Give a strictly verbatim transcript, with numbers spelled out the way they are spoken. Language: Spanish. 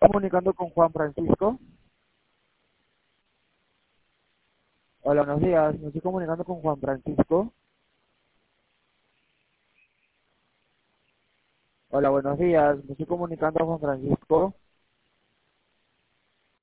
comunicando con Juan Francisco. Hola, buenos días. Me estoy comunicando con Juan Francisco. Hola, buenos días. Me estoy comunicando con Juan Francisco.